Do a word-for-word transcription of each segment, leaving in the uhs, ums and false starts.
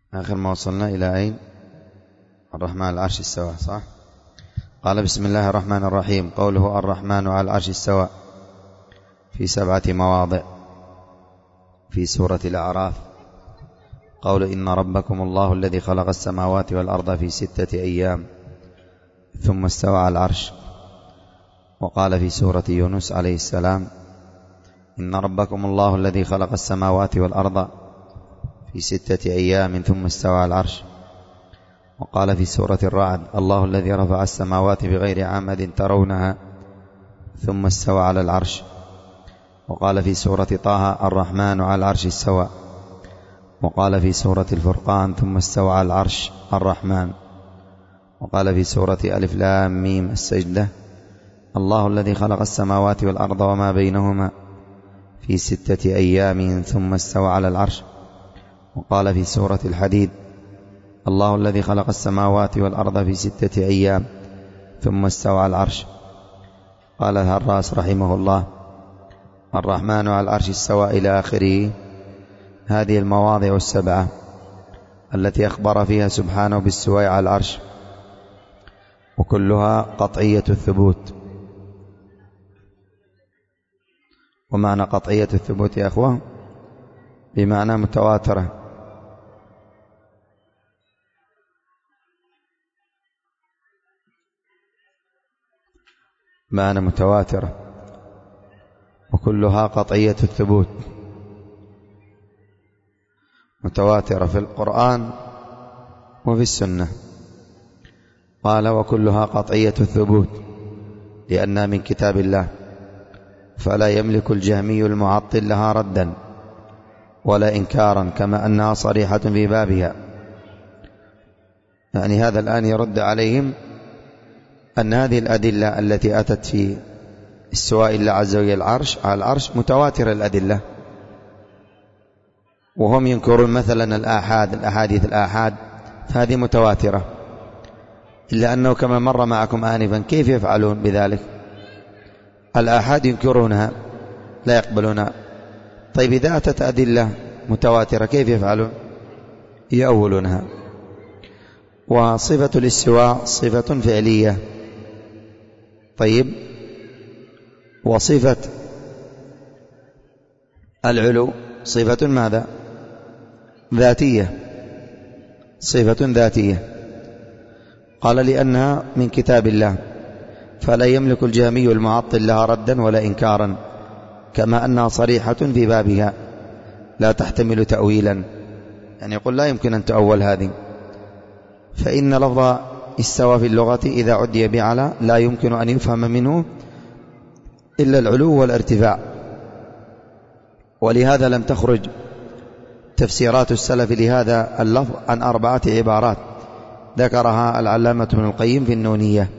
آخر ما وصلنا إلى أين؟ الرحمن على العرش استوى، صح؟ قال بسم الله الرحمن الرحيم. قوله الرحمن على العرش استوى في سبعة مواضع في سورة الأعراف. قول إن ربكم الله الذي خلق السماوات والأرض في ستة أيام ثم استوى على العرش. وقال في سورة يونس عليه السلام إن ربكم الله الذي خلق السماوات والأرض في ستة أيام ثم استوى على العرش. وقال في سورة الرعد الله الذي رفع السماوات بغير عمد ترونها ثم استوى على العرش. وقال في سورة طه الرحمن على العرش استوى. وقال في سورة الفرقان ثم استوى على العرش الرحمن. وقال في سورة ألف لام ميم السجدة الله الذي خلق السماوات والأرض وما بينهما في ستة أيام ثم استوى على العرش. وقال في سورة الحديد الله الذي خلق السماوات والأرض في ستة أيام ثم استوى على العرش. قال الهراس رحمه الله الرحمن على العرش استوى إلى آخره. هذه المواضع السبعة التي أخبر فيها سبحانه باستواء على العرش، وكلها قطعية الثبوت. ومعنى قطعية الثبوت يا أخوة بمعنى متواترة. معنى متواترة وكلها قطعية الثبوت، متواترة في القرآن وفي السنة. قال وكلها قطعية الثبوت لأنها من كتاب الله، فلا يملك الجهمي المعطل لها ردا ولا إنكارا كما أنها صريحة في بابها. يعني هذا الآن يرد عليهم أن هذه الأدلة التي أتت في استواء الله عز وجل العرش على العرش متواترة الأدلة، وهم ينكرون مثلا الآحاد الأحاديث الآحاد، فهذه متواترة. إلا أنه كما مر معكم آنفا كيف يفعلون بذلك؟ الآحاد ينكرونها لا يقبلونها. طيب إذا أتت أدلة متواترة كيف يفعلون؟ يأولونها. وصفة الاستواء صفة فعلية. طيب وصفة العلو صفة ماذا؟ ذاتية، صفة ذاتية. قال لأنها من كتاب الله فلا يملك الجهمي المعطل لها ردا ولا إنكارا كما أنها صريحة في بابها لا تحتمل تأويلا. يعني يقول لا يمكن أن تأول هذه، فإن لفظ استوى في اللغة إذا عدي بعلى لا يمكن أن يفهم منه إلا العلو والارتفاع. ولهذا لم تخرج تفسيرات السلف لهذا اللفظ عن أربعة عبارات ذكرها العلامة ابن القيم في النونية،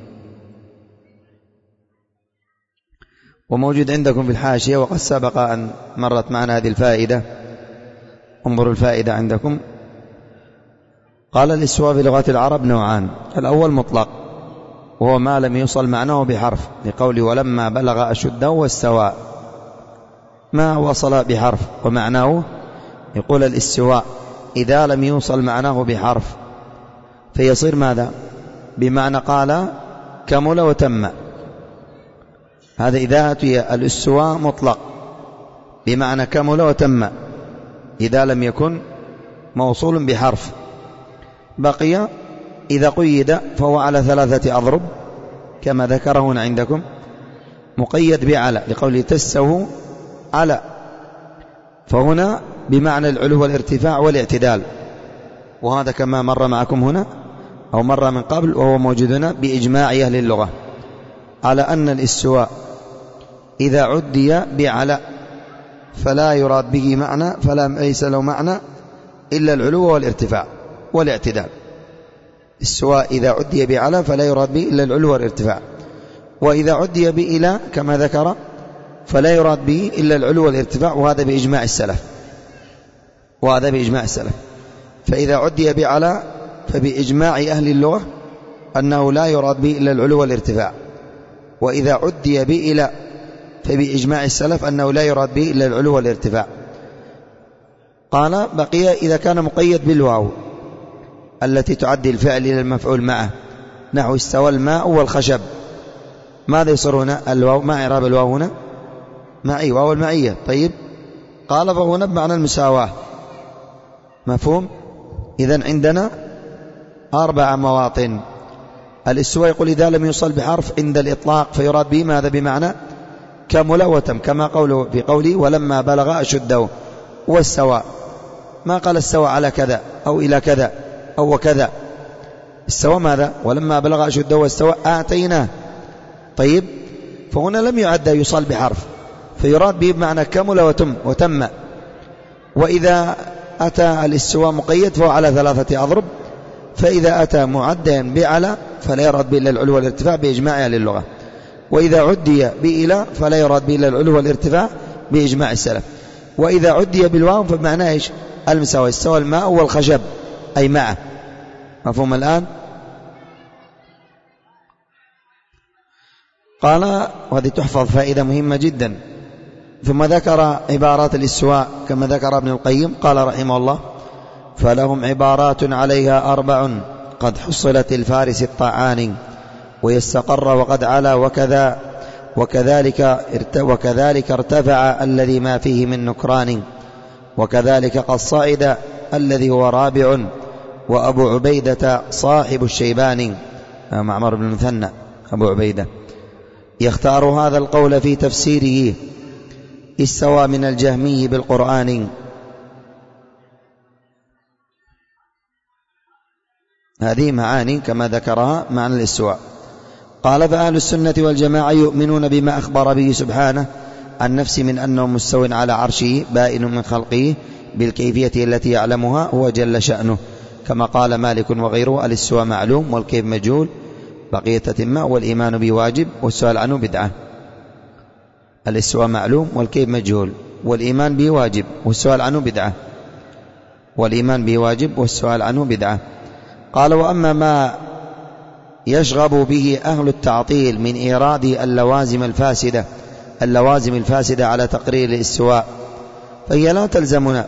وموجود عندكم في الحاشية، وقد سبق أن مرت معنا هذه الفائدة. انظروا الفائدة عندكم. قال الاستواء في لغة العرب نوعان. الأول مطلق وهو ما لم يوصل معناه بحرف، لقوله ولما بلغ أشده واستوى، ما وصل بحرف ومعناه. يقول الاستواء إذا لم يوصل معناه بحرف فيصير ماذا؟ بمعنى قال كمل وتم. هذا إذا أتي الاستواء مطلق بمعنى كمل وتم إذا لم يكن موصول بحرف. بقي إذا قيد فهو على ثلاثة أضرب كما ذكره هنا عندكم، مقيد بعلى لقوله تستووا على، فهنا بمعنى العلو والارتفاع والاعتدال. وهذا كما مر معكم هنا أو مر من قبل وهو موجود هنا بإجماع أهل اللغة على أن الاستواء إذا عدي بعلى فلا يراد به معنى، فلا ليس له معنى إلا العلو والارتفاع والاعتدال. السواء إذا عدي بعلى فلا يراد به إلا العلو والارتفاع، وإذا عدي بإلى كما ذكر فلا يراد به إلا العلو والارتفاع، وهذا بإجماع السلف وهذا بإجماع السلف. فإذا عدي بعلى فبإجماع أهل اللغة أنه لا يراد به إلا العلو والارتفاع، وإذا عدي بإلى فبإجماع السلف أنه لا يراد به إلا العلو والارتفاع. قال بقي إذا كان مقيد بالواو التي تعدي الفعل إلى المفعول معه، نحو استوى الماء والخشب. ماذا يصير هنا؟ الواو، ما إعراب الواو هنا؟ معي، واو المعية. طيب، قال فهنا بمعنى المساواة. مفهوم؟ إذن عندنا أربع مواطن. الاستواء يقول إذا لم يصل بحرف عند الإطلاق فيراد به ماذا؟ بمعنى كمل وتم، كما قوله في قوله ولما بلغ أشده. واستوى، ما قال استوى على كذا أو إلى كذا أو وكذا، استوى ماذا؟ ولما بلغ أشده واستوى آتيناه. طيب، فهنا لم يعد يصل بحرف، فيراد به بمعنى كمل وتم وتم. وإذا أتى الاستواء مقيد فهو على ثلاثة أضرب، فإذا أتى معدا بعلى فلا يراد به إلا العلو والارتفاع بإجماع أهل اللغة، وإذا عدي بإلى فلا يراد به إلا العلو والارتفاع بإجماع السلف، وإذا عدي بالواو فمعناه إيش؟ المساواة. استوى الماء والخشب أي معه. مفهوم الآن؟ قال، وهذه تحفظ فائدة مهمة جدا. ثم ذكر عبارات الاستواء كما ذكر ابن القيم، قال رحمه الله: فلهم عبارات عليها أربع قد حصلت الفارس الطعان، ويستقر وقد علا وكذا وكذلك وكذلك ارتفع الذي ما فيه من نكران، وكذلك قد صعد الذي هو رابع، وأبو عبيدة صاحب الشيباني معمر بن المثنى أبو عبيدة يختار هذا القول في تفسيره: استوى من الجهمي بالقرآن. هذه معاني كما ذكرها معنى الاستواء. قال: فأهل السنة والجماعة يؤمنون بما أخبر به سبحانه عن نفسه من أنه مستو على عرشه بائن من خلقه بالكيفية التي يعلمها هو جل شأنه، كما قال مالك وغيره: الاستواء معلوم والكيف مجهول، بقية تتمة، والإيمان به واجب والسؤال عنه بدعة. الاستواء معلوم والكيف مجهول، والإيمان به واجب والسؤال عنه بدعة. والإيمان به واجب والسؤال عنه بدعة. قال: وأما ما يشغب به أهل التعطيل من إيراد اللوازم الفاسدة اللوازم الفاسدة على تقرير الاستواء فهي لا تلزمنا.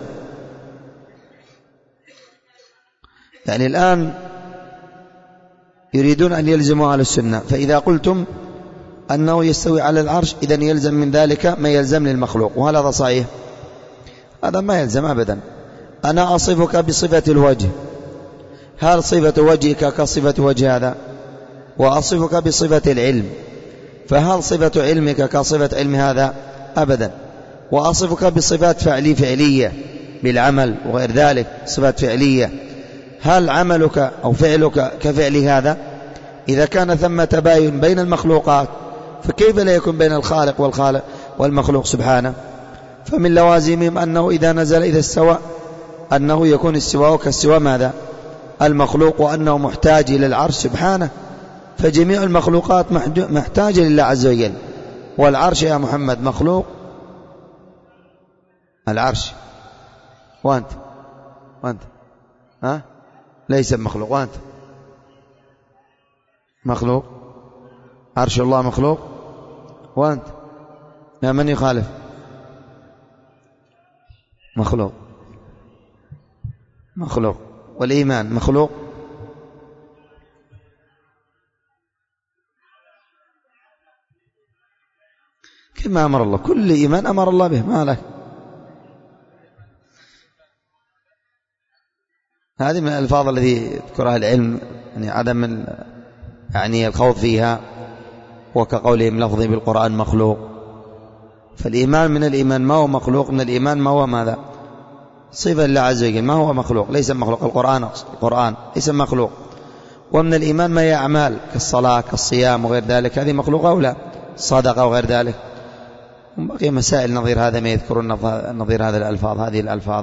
يعني الآن يريدون أن يلزموا أهل السنة، فإذا قلتم أنه يستوي على العرش إذن يلزم من ذلك ما يلزم للمخلوق، وهل هذا صحيح؟ هذا ما يلزم أبدا. أنا أصفك بصفة الوجه، هل صفة وجهك كصفة وجه هذا؟ وأصفك بصفة العلم، فهل صفة علمك كصفة علم هذا؟ أبدا. وأصفك بصفات فعلي فعلية بالعمل وغير ذلك، صفات فعلية، هل عملك أو فعلك كفعل هذا؟ إذا كان ثم تباين بين المخلوقات فكيف لا يكون بين الخالق والخالق والمخلوق سبحانه؟ فمن لوازمهم أنه إذا نزل إذا استوى أنه يكون استواء كاستواء ماذا؟ المخلوق، وأنه محتاج إلى العرش سبحانه، فجميع المخلوقات محتاجة لله عز وجل. والعرش يا محمد مخلوق، العرش، وأنت وأنت ها ليس مخلوق، وأنت مخلوق، عرش الله مخلوق، وأنت لا، من يخالف؟ مخلوق مخلوق. والإيمان مخلوق، كما أمر الله، كل إيمان أمر الله به، ما لك. هذه من الألفاظ التي يذكرها العلم، يعني عدم يعني الخوض فيها، وكقولهم لفظي بالقرآن مخلوق. فالإيمان من الإيمان ما هو مخلوق، من الإيمان ما هو ماذا؟ صفة لله عز وجل، ما هو مخلوق، ليس مخلوق. القرآن القرآن ليس مخلوق. ومن الإيمان ما هي أعمال كالصلاة كالصيام وغير ذلك، هذه مخلوقة أو لا؟ صدقة وغير ذلك. بقي مسائل نظير هذا ما يذكرون نظير هذه الألفاظ هذه الألفاظ.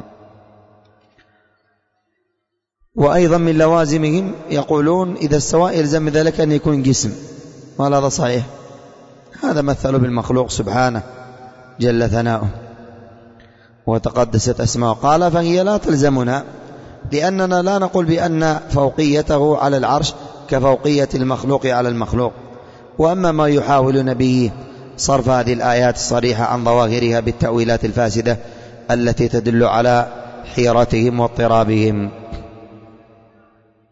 وأيضا من لوازمهم يقولون إذا استوى يلزم من ذلك أن يكون جسم، وهل هذا صحيح؟ هذا مثل بالمخلوق سبحانه جل ثناؤه وتقدست أسماؤه. قال: فهي لا تلزمنا، لأننا لا نقول بأن فوقيته على العرش كفوقية المخلوق على المخلوق. وأما ما يحاولون به صرف هذه الآيات الصريحة عن ظواهرها بالتأويلات الفاسدة التي تدل على حيرتهم واضطرابهم.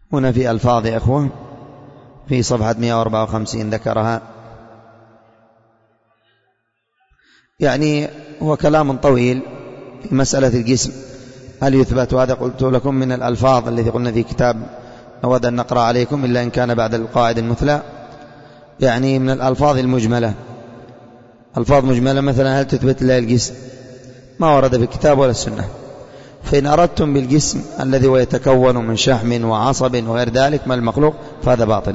هنا في ألفاظ يا إخوة في صفحة مئة وأربعة وخمسين ذكرها، يعني هو كلام طويل في مسألة الجسم هل يثبت، وهذا قلت لكم من الألفاظ التي قلنا في كتاب نود أن نقرأ عليكم إلا إن كان بعد القواعد المثلى، يعني من الألفاظ المجملة، ألفاظ مجملة مثلا هل تثبت الله الجسم، ما ورد في الكتاب ولا السنة. فإن أردتم بالجسم الذي هو يتكون من شحم وعصب وغير ذلك ما المخلوق فهذا باطل.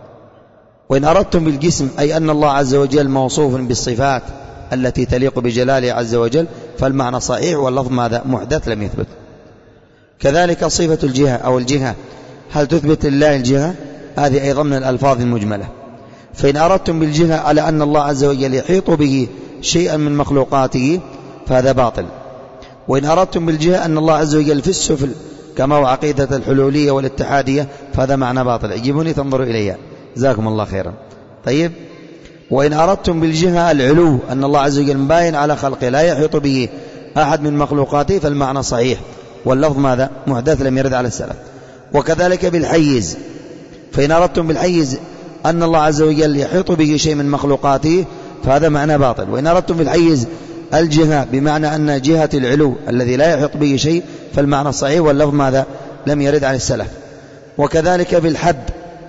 وإن أردتم بالجسم أي أن الله عز وجل موصوف بالصفات التي تليق بجلاله عز وجل فالمعنى صحيح واللفظ ماذا محدث لم يثبت. كذلك صفة الجهة أو الجهة هل تثبت لله الجهة، هذه أيضا من الألفاظ المجملة. فإن أردتم بالجهة على أن الله عز وجل يحيط به شيئا من مخلوقاته فهذا باطل. وإن أردتم بالجهة أن الله عز وجل في السفل كما هو عقيدة الحلولية والاتحادية فهذا معنى باطل. اجيبوني تنظروا إليها جزاكم الله خيرا. طيب، وإن أردتم بالجهة العلو أن الله عز وجل باين على خلقه لا يحيط به أحد من مخلوقاته فالمعنى صحيح واللفظ ماذا محدث لم يرد على السلف. وكذلك بالحيز، فإن أردتم بالحيز أن الله عز وجل يحيط به شيء من مخلوقاته فهذا معنى باطل. وإن أردتم بالحيز الجهة بمعنى أن جهة العلو الذي لا يحيط به شيء فالمعنى صحيح واللفظ ماذا لم يرد عن السلف. وكذلك بالحد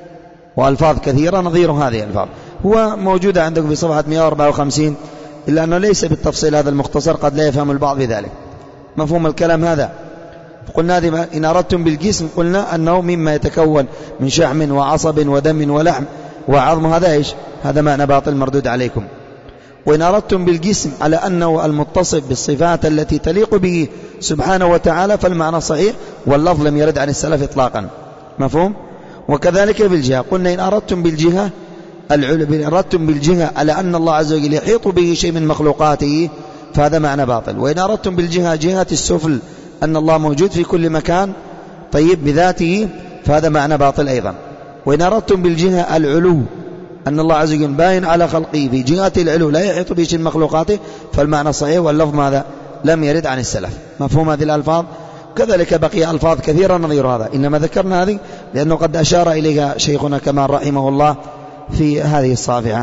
وألفاظ كثيرة نظير هذه الألفاظ هو موجودة عندكم في صفحة مئة وأربعة وخمسين، إلا أنه ليس بالتفصيل هذا المختصر قد لا يفهم البعض بذلك. مفهوم الكلام هذا؟ قلنا إن أردتم بالجسم قلنا أنه مما يتكون من شحم وعصب ودم ولحم وعظم، هذا إيش؟ هذا معنى باطل مردود عليكم. وإن أردتم بالجسم على أنه المتصف بالصفات التي تليق به سبحانه وتعالى فالمعنى صحيح واللفظ لم يرد عن السلف إطلاقا. مفهوم؟ وكذلك بالجهة قلنا إن أردتم بالجهة إن أردتم بالجهة على أن الله عز وجل يحيط به شيء من مخلوقاته فهذا معنى باطل. وإن أردتم بالجهة جهة السفل أن الله موجود في كل مكان طيب بذاته فهذا معنى باطل أيضا. وإن أردتم بالجهة العلو أن الله عز وجل باين على خلقه في جهة العلو لا يحيط به شيء من مخلوقاته فالمعنى صحيح واللفظ ماذا لم يرد عن السلف. مفهوم هذه الألفاظ؟ كذلك بقي ألفاظ كثيرة نظير هذا، إنما ذكرنا هذه لأنه قد أشار إليها شيخنا كمال رحمه الله في هذه الصافحة.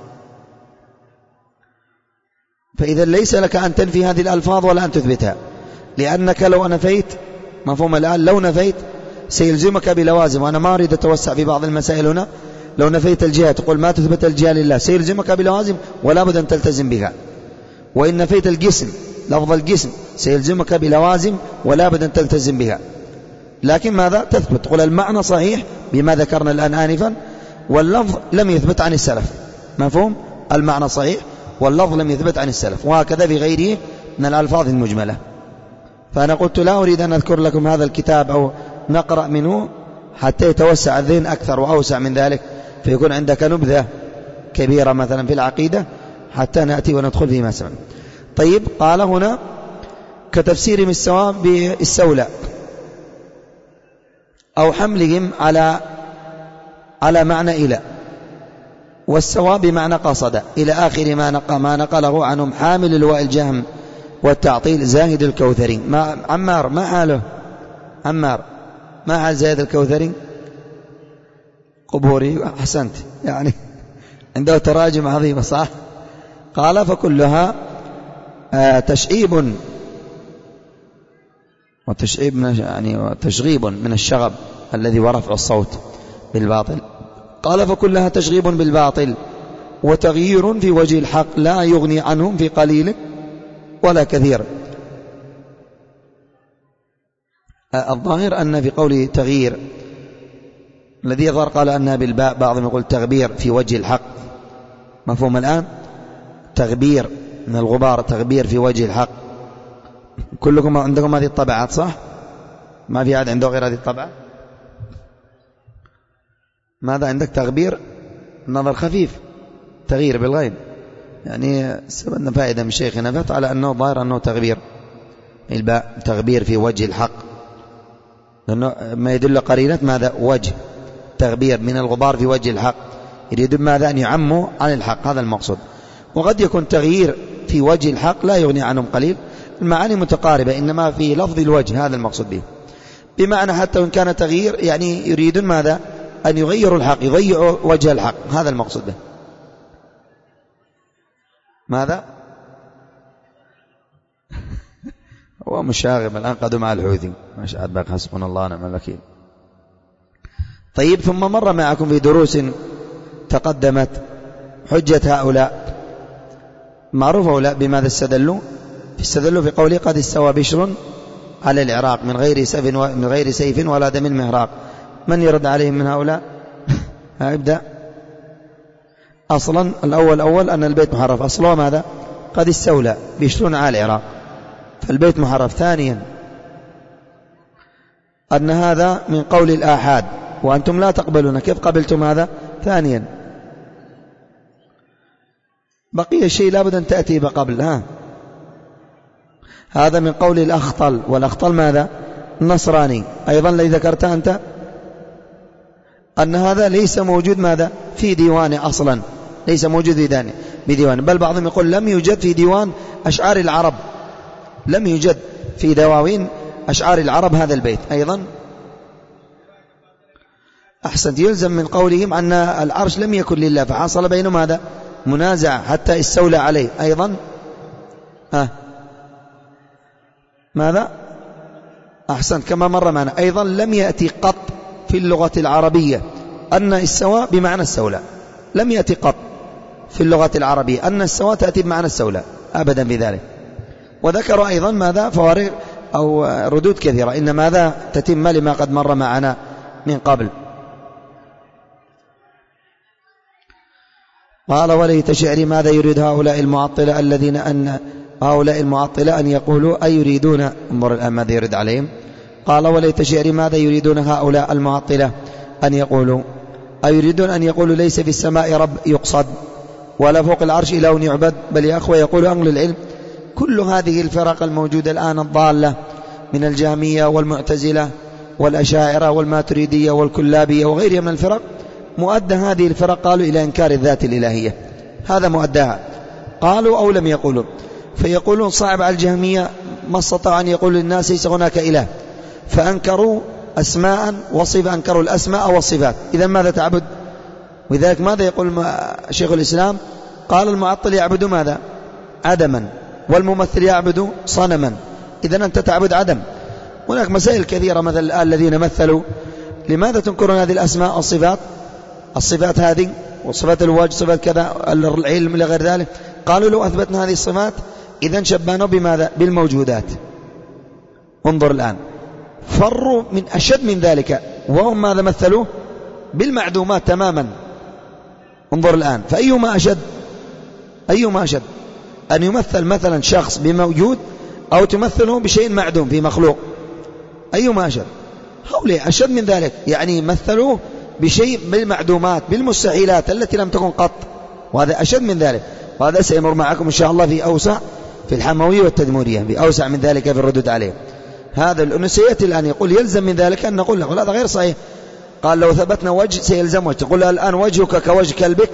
فإذا ليس لك أن تنفي هذه الألفاظ ولا أن تثبتها، لأنك لو نفيت مفهوم الآن لو نفيت سيلزمك بلوازم، وأنا ما أريد أتوسع في بعض المسائل هنا. لو نفيت الجهة تقول ما تثبت الجهة لله سيلزمك بلوازم ولا بد أن تلتزم بها. وإن نفيت الجسم لفظ الجسم سيلزمك بلوازم ولا بد أن تلتزم بها. لكن ماذا تثبت؟ تقول المعنى صحيح بما ذكرنا الآن آنفا واللفظ لم يثبت عن السلف. مفهوم؟ المعنى صحيح واللفظ لم يثبت عن السلف، وهكذا في غيره من الألفاظ المجملة. فأنا قلت لا أريد أن أذكر لكم هذا الكتاب أو نقرأ منه حتى يتوسع الذهن أكثر وأوسع من ذلك، فيكون عندك نبذة كبيرة مثلا في العقيدة حتى نأتي وندخل فيما سمعنا. طيب، قال هنا كتفسيرهم السواب بالسولة أو حملهم على على معنى إلى، والسواب بمعنى قصد، إلى آخر ما نقل ما نقله عنهم حامل اللواء الجهم والتعطيل زاهد الكوثري. ما عمار ما حاله؟ عمار ما حال زاهد الكوثري؟ قبوري. أحسنت، يعني عنده تراجم عظيمة صح. قال فكلها آه تشعيب وتشعيب من يعني وتشغيب من الشغب الذي ورفع الصوت بالباطل. قال فكلها تشغيب بالباطل وتغيير في وجه الحق لا يغني عنهم في قليل ولا كثير. آه الظاهر أن في قوله تغيير الذي يظهر قال أنها بالباء، بعضهم يقول تغبير في وجه الحق. مفهوم الآن؟ تغبير من الغبار، تغبير في وجه الحق. كلكم عندكم هذه الطبعات صح؟ ما في أحد عنده غير هذه الطبعة؟ ماذا عندك؟ تغبير نظر خفيف، تغيير بالغيب، يعني سببنا فائدة من شيخنا فت على أنه ظاهر أنه تغبير الباء، تغبير في وجه الحق، لأنه ما يدل قرينة ماذا؟ وجه، تغبير من الغبار في وجه الحق، يريد ماذا؟ أن يعموا عن الحق، هذا المقصود. وقد يكون تغيير في وجه الحق لا يغني عنهم قليل، المعاني متقاربة، إنما في لفظ الوجه هذا المقصود به. بمعنى حتى وإن كان تغيير يعني يريدون ماذا؟ أن يغيروا الحق، يضيعوا وجه الحق، هذا المقصود به. ماذا؟ هو مشاغب الآن قدوا مع الحوثي، ما شاء الله، حسبنا الله ونعم الوكيل. طيب، ثم مر معكم في دروس تقدمت حجة هؤلاء، معروف هؤلاء بماذا استدلوا؟ استدلوا في قوله قد استوى بشر على العراق من غير سيف من غير سيف ولا دم مهراق. من يرد عليهم من هؤلاء؟ ابدأ. أصلا الأول أول أن البيت محرف، أصله ماذا؟ قد استولى بشر على العراق، فالبيت محرف. ثانيا أن هذا من قول الآحاد وأنتم لا تقبلون، كيف قبلتم هذا؟ ثانيا بقي الشيء لابد أن تأتي بقبل. ها هذا من قول الأخطل، والأخطل ماذا؟ النصراني. أيضا الذي ذكرت أنت أن هذا ليس موجود ماذا؟ في ديوانه أصلا، ليس موجود في ديوان، بل بعضهم يقول لم يوجد في ديوان أشعار العرب، لم يوجد في دواوين أشعار العرب هذا البيت. أيضا أحسنت، يلزم من قولهم أن العرش لم يكن لله، فحصل بينهم هذا منازع حتى استولى عليه. أيضا ها ماذا؟ أحسنت، كما مر معنا. أيضا لم يأتي قط في اللغة العربية أن السواء بمعنى السولى، لم يأتي قط في اللغة العربية أن السواء تأتي بمعنى السولى أبدا بذلك. وذكروا أيضا ماذا؟ فوارق أو ردود كثيرة، إن ماذا تتم لما قد مر معنا من قبل. قال وليت شعري ماذا يريد هؤلاء المعطلة الذين أن هؤلاء المعطلة أن يقولوا أي يريدون، انظر الآن ماذا يريد عليهم. قال وليت شعري ماذا يريدون هؤلاء المعطلة أن يقولوا أي يريدون أن يقولوا ليس في السماء رب يقصد ولا فوق العرش إله يعبد، بل يا أخوة يقول أهل العلم كل هذه الفرق الموجودة الآن الضالة من الجهمية والمعتزلة والأشاعرة والماتريدية والكلابية وغيرها من الفرق، مؤدى هذه الفرق قالوا إلى إنكار الذات الإلهية، هذا مؤداها. قالوا أو لم يقولوا، فيقولون صعب على الجهمية ما استطاع أن يقول للناس ليس هناك إله، فأنكروا أسماء وصفة، أنكروا الأسماء والصفات، إذا ماذا تعبد؟ ولذلك ماذا يقول شيخ الإسلام؟ قال المعطل يعبد ماذا؟ عدما، والممثل يعبد صنما، إذا أنت تعبد عدم. هناك مسائل كثيرة، مثل الذين مثلوا لماذا تنكرون هذه الأسماء والصفات؟ الصفات هذه وصفات الوجه صفات كذا العلم إلى غير ذلك، قالوا لو أثبتنا هذه الصفات إذن شبهنا بماذا؟ بالموجودات. انظر الآن، فروا من أشد من ذلك، وهم ماذا مثلوه؟ بالمعدومات تماما. انظر الآن، فأيهما أشد؟ أيهما أشد؟ أن يمثل مثلا شخص بموجود أو تمثله بشيء معدوم في مخلوق، أيهما أشد؟ هؤلاء أشد من ذلك، يعني مثلوه بشيء بالمعدومات بالمستحيلات التي لم تكن قط، وهذا أشد من ذلك. وهذا سيمر معكم إن شاء الله في أوسع في الحموية والتدمورية، بأوسع من ذلك في الردود عليه. هذا الأنسيات الآن يقول يلزم من ذلك أن نقول له هذا غير صحيح. قال لو ثبتنا وجه سيلزم وجه، تقول الآن وجهك كوجه كلبك،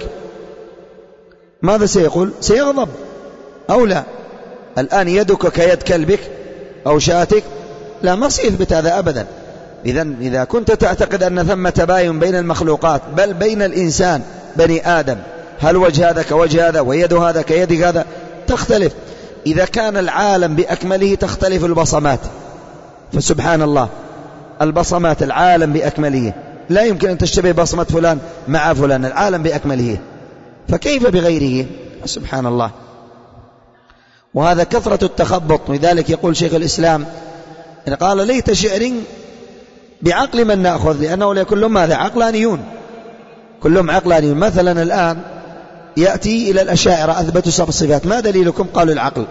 ماذا سيقول؟ سيغضب أو لا؟ الآن يدك كيد كلبك أو شاتك، لا، ما سيثبت هذا أبدا. إذن إذا كنت تعتقد أن ثم تباين بين المخلوقات بل بين الإنسان بني آدم، هل وجه هذا كوجه هذا ويد هذا كيد هذا؟ تختلف. إذا كان العالم بأكمله تختلف البصمات، فسبحان الله البصمات العالم بأكمله لا يمكن أن تشتبه بصمة فلان مع فلان، العالم بأكمله، فكيف بغيره؟ سبحان الله. وهذا كثرة التخبط. لذلك يقول شيخ الإسلام إن قال ليت شعر بعقل من نأخذ، لأنه كلهم ماذا؟ عقلانيون، كلهم عقلانيون. مثلا الآن يأتي إلى الأشاعرة أثبتوا سبع صفات، ما دليلكم؟ قالوا العقل.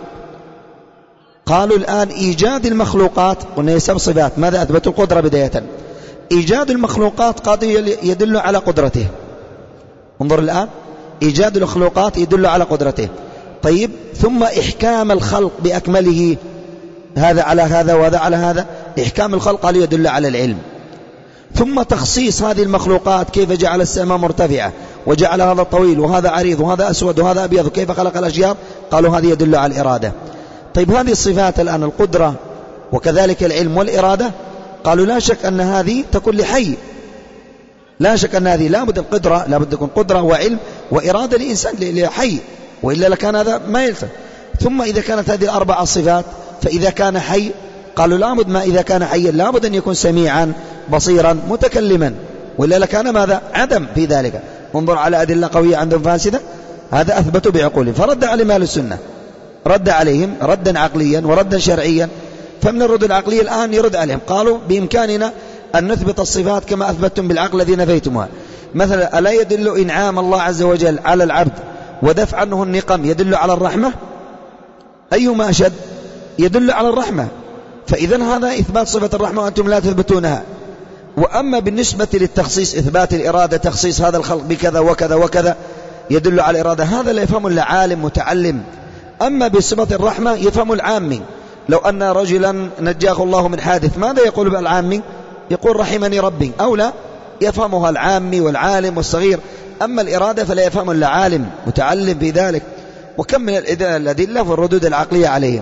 قالوا الآن إيجاد المخلوقات، قلنا سبع صفات، ماذا أثبتوا؟ القدرة بداية. إيجاد المخلوقات قد يدل على قدرته، انظر الآن، إيجاد المخلوقات يدل على قدرته. طيب، ثم إحكام الخلق بأكمله، هذا على هذا وهذا على هذا، إحكام الخلق قالوا يدل على العلم. ثم تخصيص هذه المخلوقات، كيف جعل السماء مرتفعة وجعل هذا طويل وهذا عريض وهذا أسود وهذا أبيض، وكيف خلق الأشجار، قالوا هذه يدل على الإرادة. طيب، هذه الصفات الآن القدرة وكذلك العلم والإرادة قالوا لا شك أن هذه تكون لحي، لا شك أن هذه لا بد القدرة، لا بد تكون قدرة وعلم وإرادة لإنسان لحي، وإلا لكان هذا ما يلزم. ثم إذا كانت هذه الأربع الصفات فإذا كان حي قالوا لا بد ما إذا كان حيا لا بد أن يكون سميعا بصيرا متكلما، وإلا لكان ماذا؟ عدم في ذلك. انظر على أدلة قوية عندهم فاسدة، هذا أثبتوا بعقولهم. فرد عليهم أهل السنة، رد عليهم ردا عقليا وردا شرعيا. فمن الرد العقلي الآن يرد عليهم، قالوا بإمكاننا أن نثبت الصفات كما أثبتم بالعقل الذي نفيتمها. مثلا ألا يدل إنعام الله عز وجل على العبد ودفع عنه النقم يدل على الرحمة؟ أيهما أشد؟ يدل على الرحمة. فإذا هذا إثبات صفة الرحمة وأنتم لا تثبتونها. وأما بالنسبة للتخصيص، إثبات الإرادة، تخصيص هذا الخلق بكذا وكذا وكذا يدل على الإرادة، هذا لا يفهم إلا عالم متعلم. أما بصفة الرحمة يفهم العامي. لو أن رجلا نجاه الله من حادث ماذا يقول بالعامي؟ يقول رحمني ربي، أو لا يفهمها العامي والعالم والصغير. أما الإرادة فلا يفهم إلا عالم متعلم في ذلك. وكم من الأدلة والردود العقلية عليهم.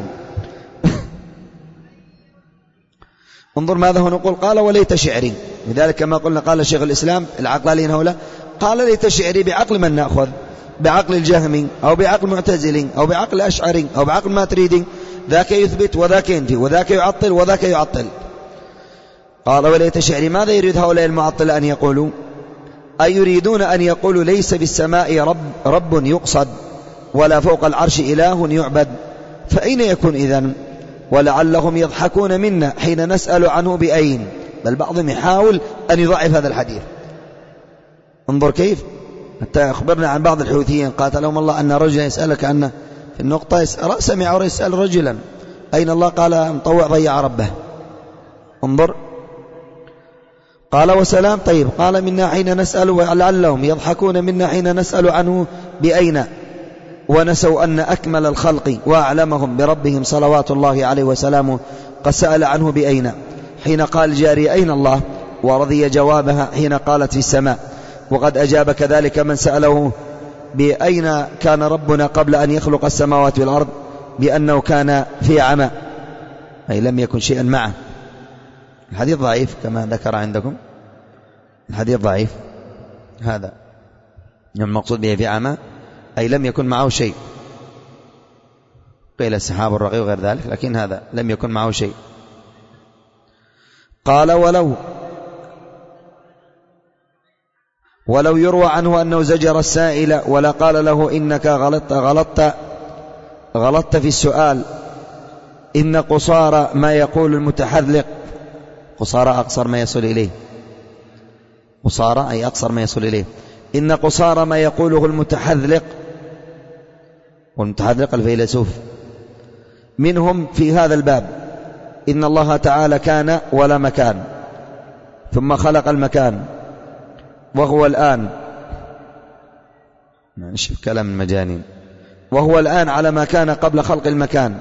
انظر ماذا هو نقول. قال وليت شعري، لذلك كما قلنا قال شيخ الإسلام العقلانيين هؤلاء، قال ليت شعري بعقل من نأخذ؟ بعقل الجهمي أو بعقل معتزلي أو بعقل أشعري أو بعقل ماتريدي؟ ذاك يثبت وذاك ينفي، وذاك يعطل وذاك يعطل. قال وليت شعري، ماذا يريد هؤلاء المعطل أن يقولوا؟ أي يريدون أن يقولوا ليس بالسماء رب, رب يقصد ولا فوق العرش إله يعبد، فأين يكون إذن؟ ولعلهم يضحكون منا حين نسأل عنه بأين. بل بعضهم يحاول أن يضعف هذا الحديث. انظر كيف حتى أخبرنا عن بعض الحوثيين قاتلهم الله أن رجلا يسألك عنه في النقطة، سمع يسأل رجلا أين الله؟ قال مطوع ضيع ربه. انظر قال وسلام. طيب قال منا حين نسأل، ولعلهم يضحكون منا حين نسأل عنه بأين، ونسوا أن أكمل الخلق وأعلمهم بربهم صلوات الله عليه وسلامه قد سأل عنه بأين حين قال جاري أين الله، ورضي جوابها حين قالت في السماء. وقد أجاب كذلك من سأله بأين كان ربنا قبل أن يخلق السماوات والأرض بأنه كان في عمى، أي لم يكن شيئا معه. الحديث ضعيف كما ذكر عندكم، الحديث ضعيف هذا. المقصود به في عمى أي لم يكن معه شيء، قيل السحاب الرقيق وغير ذلك، لكن هذا لم يكن معه شيء. قال ولو ولو يروى عنه أنه زجر السائل ولا قال له إنك غلطت غلطت غلطت في السؤال، إن قصارى ما يقول المتحذلق، قصارى أقصر ما يصل إليه، قصارى أي أقصر ما يصل إليه، إن قصارى ما يقوله المتحذلق، والمتحذلق الفيلسوف، منهم في هذا الباب. إن الله تعالى كان ولا مكان ثم خلق المكان وهو الآن، نشوف كلام المجانين، وهو الآن على ما كان قبل خلق المكان.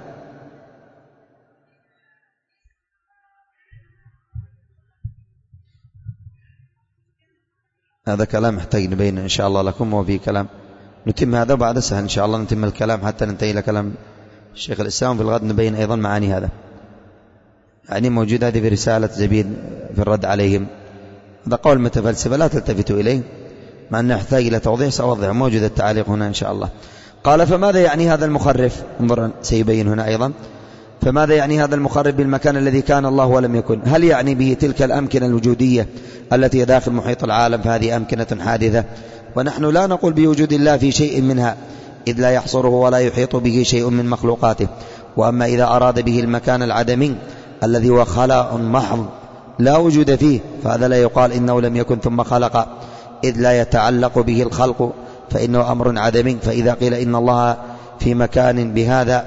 هذا كلام محتاج نبين إن شاء الله لكم، وفي كلام نتم هذا بعد سهل إن شاء الله، نتم الكلام حتى ننتهي إلى كلام الشيخ الإسلام. في الغد نبين أيضا معاني هذا، يعني موجود هذه في رسالة زبيد في الرد عليهم. هذا قول متفلسفة لا تلتفتوا إليه، مع أنه يحتاج إلى توضيح سأوضح، موجود التعليق هنا إن شاء الله. قال فماذا يعني هذا المخرف؟ انظر سيبين هنا أيضا. فماذا يعني هذا المخرف بالمكان الذي كان الله ولم يكن؟ هل يعني به تلك الأمكنة الوجودية التي داخل محيط العالم؟ فهذه أمكنة حادثة، ونحن لا نقول بوجود الله في شيء منها، إذ لا يحصره ولا يحيط به شيء من مخلوقاته. وأما إذا أراد به المكان العدمي الذي هو خلاء محض لا وجود فيه، فهذا لا يقال إنه لم يكن ثم خلق، إذ لا يتعلق به الخلق، فإنه أمر عدمي. فإذا قيل إن الله في مكان بهذا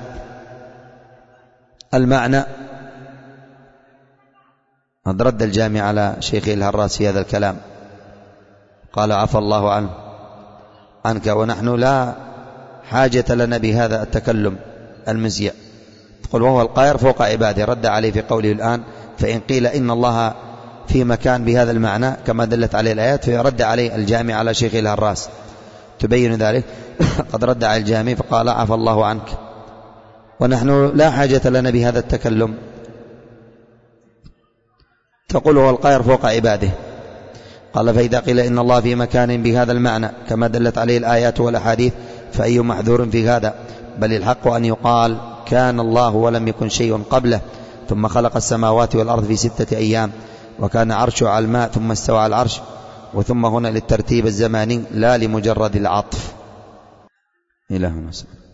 المعنى، قد رد الجامع على شيخه الهراسي هذا الكلام، قال عفى الله عنه عنك، ونحن لا حاجة لنا بهذا التكلم المزيع. تقول وهو القاهر فوق عباده، رد عليه في قوله الآن فإن قيل إن الله في مكان بهذا المعنى كما دلت عليه الآيات، فيرد عليه الجامع على شيخه الهراس تبين ذلك. قد رد على الجامع فقال عفى الله عنك، ونحن لا حاجة لنا بهذا التكلم. تقول هو القاهر فوق عباده. قال فإذا قيل إن الله في مكان بهذا المعنى كما دلت عليه الآيات والأحاديث فأي محذور في هذا؟ بل الحق أن يقال كان الله ولم يكن شيء قبله ثم خلق السماوات والأرض في ستة أيام وكان عرشه على الماء ثم استوى على العرش، وثم هنا للترتيب الزماني لا لمجرد العطف. إلهنا